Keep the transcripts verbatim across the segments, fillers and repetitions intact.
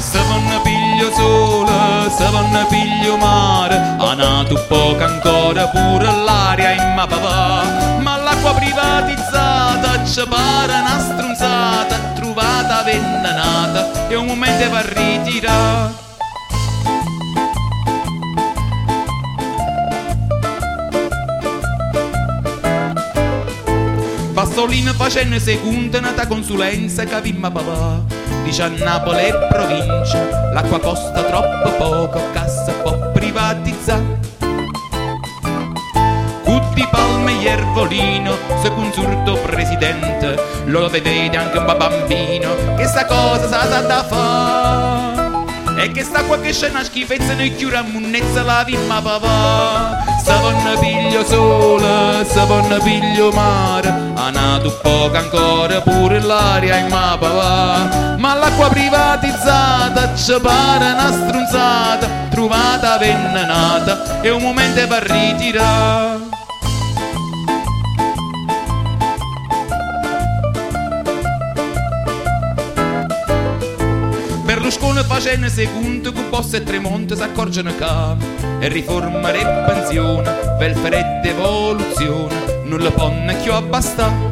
Se vanno piglio sole, se vanno piglio mare, ha nato poco ancora pure l'aria in ma papà. Ma l'acqua privatizzata ci pare una stronzata, trovata avvelenata, è un momento per ritirare. Passolino facendo seconda nata consulenza capimma papà. Dice a Napoli e provincia l'acqua costa troppo poco, cassa può privatizzare. Tutti palme e ervolino, se consulto presidente, lo vede anche un bambino, che sta cosa sa sa da fa. E che sta qua che c'è una schifezza, noi chiura munnezza la vimma papà. Se vanno piglio sole, se vanno piglio mare, ha nato poco ancora pure l'aria in ma papà. Ma l'acqua privatizzata ci pare una stronzata, trovata avvelenata, è un momento per ritirare. Berlusconi facendo secondo che Bossa e Tremonti si accorgono che e riforma e pensione, welfare ed evoluzione non le possono più abbastare.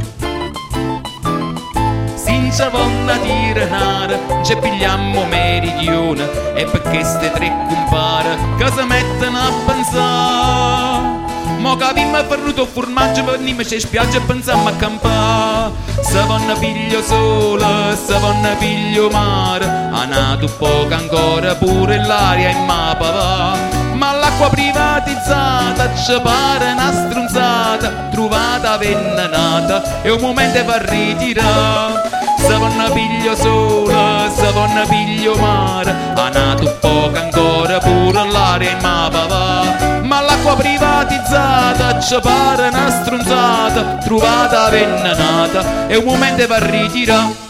Senza voglia di renare ci pigliamo meridione, e perché ste tre compare che si mettono a pensare. Mo capimmo ferruto formaggio, veniamo in spiaggia e pensiamo a campare. Se vanno piglio sole, se vanno piglio mare, ha nato poco ancora pure l'aria in ma papà. Ma l'acqua privatizzata ci pare una stronzata, trovata avvelenata, è un momento per ritirare. Se vanno piglio sole, se vanno piglio mare, ha nato poco ancora pure l'aria in ma papà. Ma l'acqua privatizzata ci pare una stronzata, trovata avvelenata, è un momento per ritirare.